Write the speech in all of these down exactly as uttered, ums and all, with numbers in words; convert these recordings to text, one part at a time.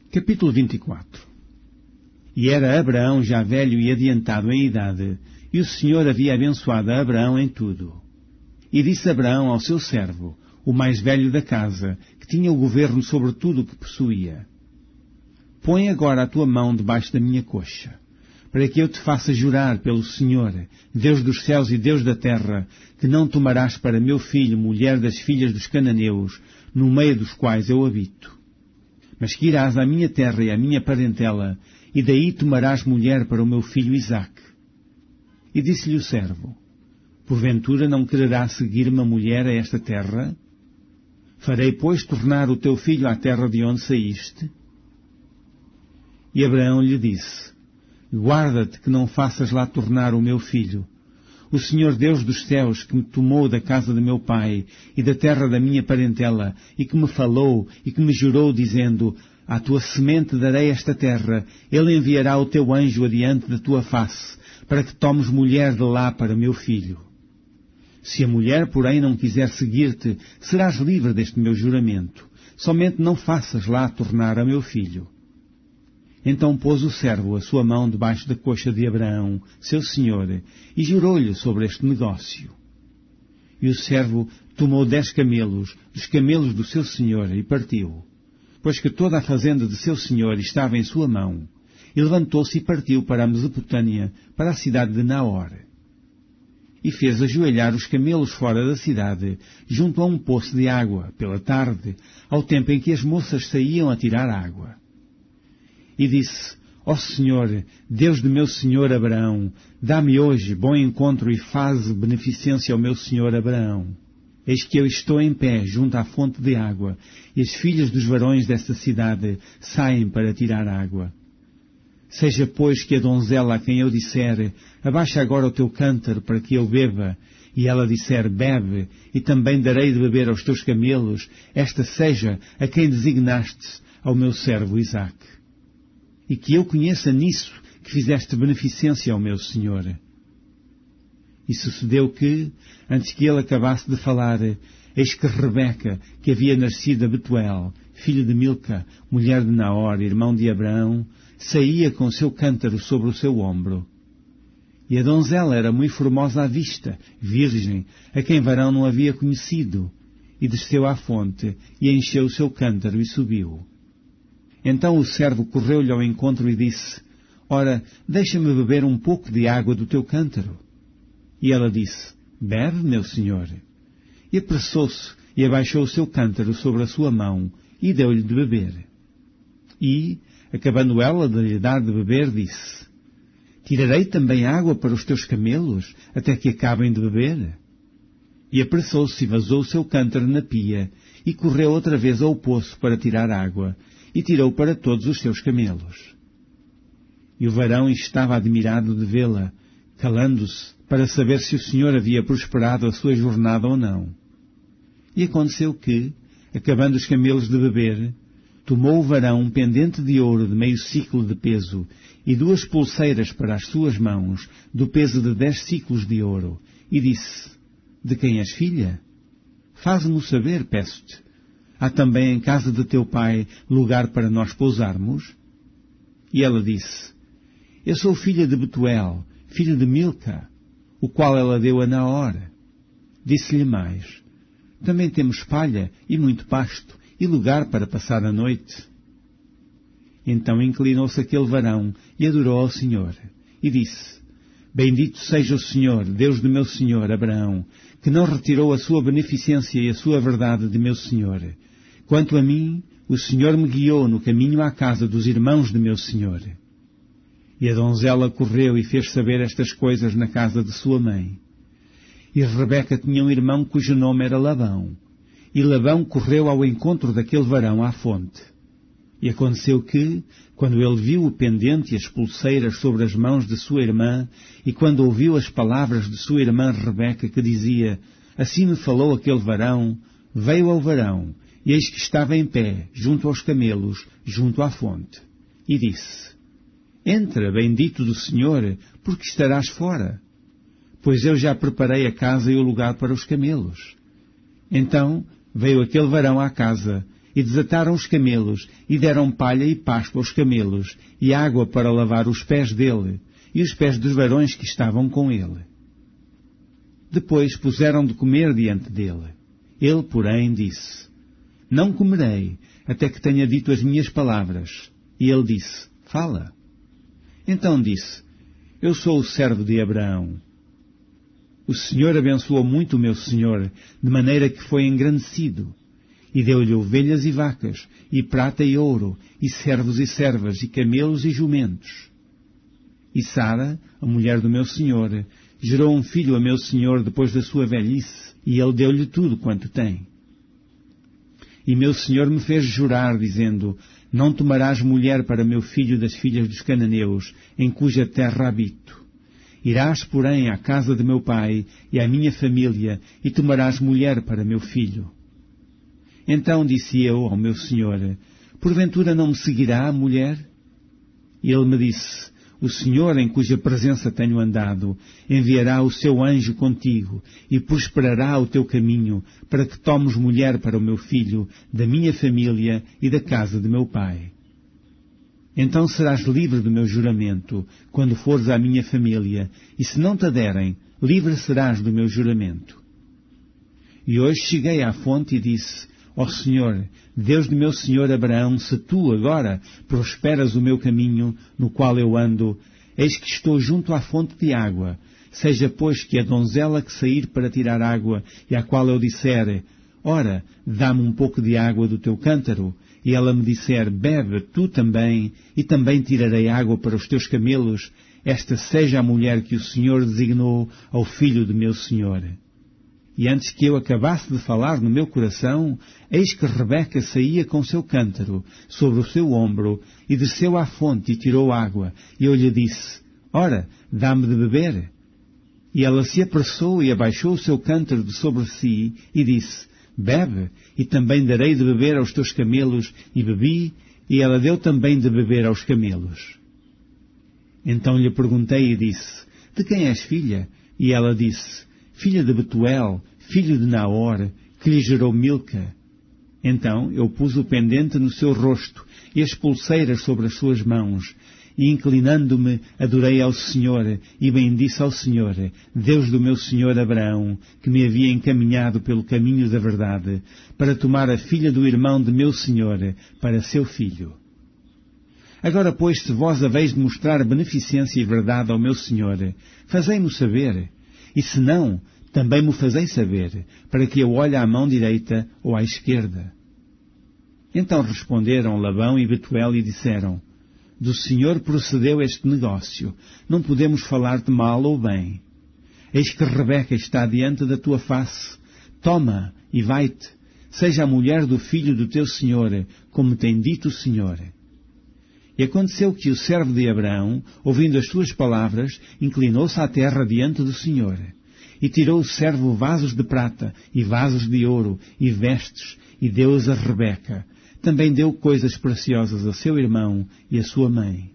Capítulo vinte e quatro. E era Abraão já velho e adiantado em idade, e o Senhor havia abençoado a Abraão em tudo. E disse Abraão ao seu servo, o mais velho da casa, que tinha o governo sobre tudo o que possuía: Põe agora a tua mão debaixo da minha coxa, para que eu te faça jurar pelo Senhor, Deus dos céus e Deus da terra, que não tomarás para meu filho mulher das filhas dos cananeus, no meio dos quais eu habito. Mas que irás à minha terra e à minha parentela, e daí tomarás mulher para o meu filho Isaque. E disse-lhe o servo: Porventura não quererás seguir-me a mulher a esta terra? Farei, pois, tornar o teu filho à terra de onde saíste? E Abraão lhe disse: Guarda-te que não faças lá tornar o meu filho. O Senhor Deus dos céus, que me tomou da casa de meu pai e da terra da minha parentela, e que me falou e que me jurou, dizendo: À tua semente darei esta terra, ele enviará o teu anjo adiante da tua face, para que tomes mulher de lá para meu filho. Se a mulher, porém, não quiser seguir-te, serás livre deste meu juramento. Somente não faças lá tornar a meu filho. Então pôs o servo a sua mão debaixo da coxa de Abraão, seu senhor, e jurou-lhe sobre este negócio. E o servo tomou dez camelos, dos camelos do seu senhor, e partiu, pois que toda a fazenda de seu senhor estava em sua mão, e levantou-se e partiu para a Mesopotâmia, para a cidade de Naor. E fez ajoelhar os camelos fora da cidade, junto a um poço de água, pela tarde, ao tempo em que as moças saíam a tirar água. E disse: Ó Senhor, Deus de meu senhor Abraão, dá-me hoje bom encontro e faze beneficência ao meu senhor Abraão. Eis que eu estou em pé junto à fonte de água, e as filhas dos varões desta cidade saem para tirar água. Seja, pois, que a donzela a quem eu disser: Abaixa agora o teu cântaro para que eu beba, e ela disser: Bebe, e também darei de beber aos teus camelos, esta seja a quem designaste ao meu servo Isaque. E que eu conheça nisso que fizeste beneficência ao meu senhor. E sucedeu que, antes que ele acabasse de falar, eis que Rebeca, que havia nascido a Betuel, filho de Milca, mulher de Naor, irmão de Abraão, saía com seu cântaro sobre o seu ombro. E a donzela era muito formosa à vista, virgem, a quem varão não havia conhecido, e desceu à fonte, e encheu o seu cântaro e subiu. Então o servo correu-lhe ao encontro e disse: Ora, deixa-me beber um pouco de água do teu cântaro. E ela disse: Bebe, meu senhor. E apressou-se e abaixou o seu cântaro sobre a sua mão e deu-lhe de beber. E, acabando ela de lhe dar de beber, disse: Tirarei também água para os teus camelos, até que acabem de beber. E apressou-se e vazou o seu cântaro na pia, e correu outra vez ao poço para tirar água, e tirou para todos os seus camelos. E o varão estava admirado de vê-la, calando-se, para saber se o Senhor havia prosperado a sua jornada ou não. E aconteceu que, acabando os camelos de beber, tomou o varão um pendente de ouro de meio ciclo de peso, e duas pulseiras para as suas mãos, do peso de dez ciclos de ouro, e disse: De quem és filha? Faze-mo saber, peço-te. Há também em casa de teu pai lugar para nós pousarmos? E ela disse: Eu sou filha de Betuel, filho de Milca, o qual ela deu a Naor. Disse-lhe mais: Também temos palha e muito pasto, e lugar para passar a noite. Então inclinou-se aquele varão e adorou ao Senhor, e disse: Bendito seja o Senhor, Deus de meu senhor Abraão, que não retirou a sua beneficência e a sua verdade de meu senhor. Quanto a mim, o Senhor me guiou no caminho à casa dos irmãos de meu senhor. E a donzela correu e fez saber estas coisas na casa de sua mãe. E Rebeca tinha um irmão cujo nome era Labão. E Labão correu ao encontro daquele varão à fonte. E aconteceu que, quando ele viu o pendente e as pulseiras sobre as mãos de sua irmã, e quando ouviu as palavras de sua irmã Rebeca, que dizia: Assim me falou aquele varão, veio ao varão, e eis que estava em pé, junto aos camelos, junto à fonte. E disse: Entra, bendito do Senhor, porque estarás fora. Pois eu já preparei a casa e o lugar para os camelos. Então veio aquele varão à casa, E desataram os camelos, e deram palha e pasto aos camelos, e água para lavar os pés dele, e os pés dos varões que estavam com ele. Depois puseram de comer diante dele. Ele, porém, disse: Não comerei, até que tenha dito as minhas palavras. E ele disse: Fala. Então disse: Eu sou o servo de Abraão. O Senhor abençoou muito o meu senhor, de maneira que foi engrandecido, e deu-lhe ovelhas e vacas, e prata e ouro, e servos e servas, e camelos e jumentos. E Sara, a mulher do meu senhor, gerou um filho a meu senhor depois da sua velhice, e ele deu-lhe tudo quanto tem. E meu senhor me fez jurar, dizendo: Não tomarás mulher para meu filho das filhas dos cananeus, em cuja terra habito. Irás, porém, à casa de meu pai e à minha família, e tomarás mulher para meu filho. Então disse eu ao meu senhor: Porventura não me seguirá a mulher? E ele me disse: O Senhor, em cuja presença tenho andado, enviará o seu anjo contigo, e prosperará o teu caminho, para que tomes mulher para o meu filho, da minha família e da casa de meu pai. Então serás livre do meu juramento, quando fores à minha família, e se não te derem, livre serás do meu juramento. E hoje cheguei à fonte e disse: Ó Senhor, Deus do meu senhor Abraão, se tu agora prosperas o meu caminho, no qual eu ando, eis que estou junto à fonte de água. Seja, pois, que a donzela que sair para tirar água, e à qual eu disser: Ora, dá-me um pouco de água do teu cântaro, e ela me disser: Bebe tu também, e também tirarei água para os teus camelos, esta seja a mulher que o Senhor designou ao filho de meu senhor. E antes que eu acabasse de falar no meu coração, eis que Rebeca saía com seu cântaro sobre o seu ombro, e desceu à fonte e tirou água. E eu lhe disse: Ora, dá-me de beber. E ela se apressou e abaixou o seu cântaro de sobre si, e disse: Bebe, e também darei de beber aos teus camelos. E bebi, e ela deu também de beber aos camelos. Então lhe perguntei e disse: De quem és filha? E ela disse: Filha de Betuel, filho de Naor, que lhe gerou Milca. Então eu pus o pendente no seu rosto e as pulseiras sobre as suas mãos, e inclinando-me adorei ao Senhor e bendisse ao Senhor, Deus do meu senhor Abraão, que me havia encaminhado pelo caminho da verdade, para tomar a filha do irmão de meu senhor para seu filho. Agora, pois, se vós haveis de mostrar beneficência e verdade ao meu senhor, fazei-mo saber. E se não, também me fazeis saber, para que eu olhe à mão direita ou à esquerda. Então responderam Labão e Betuel e disseram: Do Senhor procedeu este negócio, não podemos falar-te mal ou bem. Eis que Rebeca está diante da tua face, toma e vai-te, seja a mulher do filho do teu senhor, como tem dito o Senhor. E aconteceu que o servo de Abraão, ouvindo as suas palavras, inclinou-se à terra diante do Senhor. E tirou o servo vasos de prata, e vasos de ouro, e vestes, e deu-os a Rebeca. Também deu coisas preciosas a seu irmão e a sua mãe.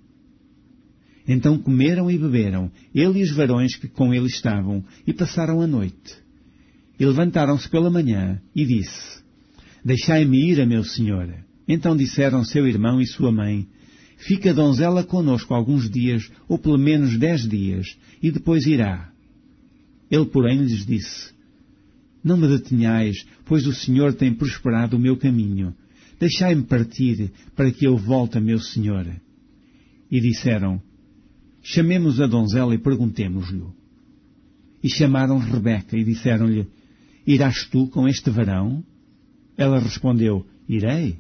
Então comeram e beberam, ele e os varões que com ele estavam, e passaram a noite. E levantaram-se pela manhã, e disse: Deixai-me ir a meu senhor. Então disseram seu irmão e sua mãe: Fica a donzela conosco alguns dias, ou pelo menos dez dias, e depois irá. Ele, porém, lhes disse: Não me detenhais, pois o Senhor tem prosperado o meu caminho. Deixai-me partir, para que eu volte a meu senhor. E disseram: Chamemos a donzela e perguntemos-lhe. E chamaram Rebeca e disseram-lhe: Irás tu com este varão? Ela respondeu: Irei.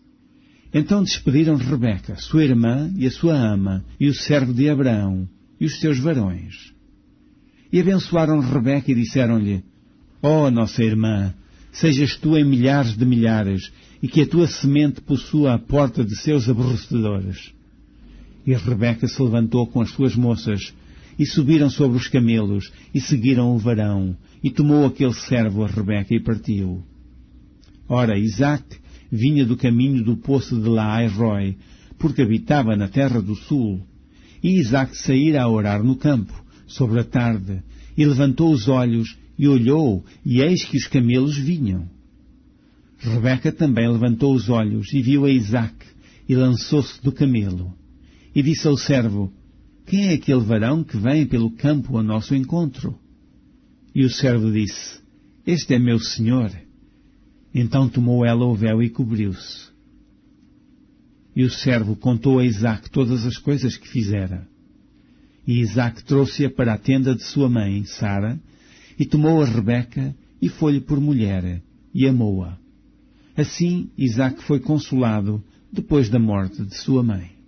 Então despediram Rebeca, sua irmã e a sua ama, e o servo de Abraão, e os seus varões. E abençoaram Rebeca e disseram-lhe: Ó nossa irmã, sejas tu em milhares de milhares, e que a tua semente possua a porta de seus aborrecedores. E Rebeca se levantou com as suas moças, e subiram sobre os camelos, e seguiram o varão, e tomou aquele servo a Rebeca e partiu. Ora, Isaque vinha do caminho do poço de Laai-roi, porque habitava na terra do sul. E Isaque saíra a orar no campo, sobre a tarde, e levantou os olhos, e olhou, e eis que os camelos vinham. Rebeca também levantou os olhos e viu a Isaque e lançou-se do camelo. E disse ao servo: quem é aquele varão que vem pelo campo ao nosso encontro? E o servo disse: este é meu senhor. Então tomou ela o véu e cobriu-se. E o servo contou a Isaque todas as coisas que fizera. E Isaque trouxe-a para a tenda de sua mãe, Sara, e tomou a Rebeca e foi-lhe por mulher, e amou-a. Assim Isaque foi consolado depois da morte de sua mãe.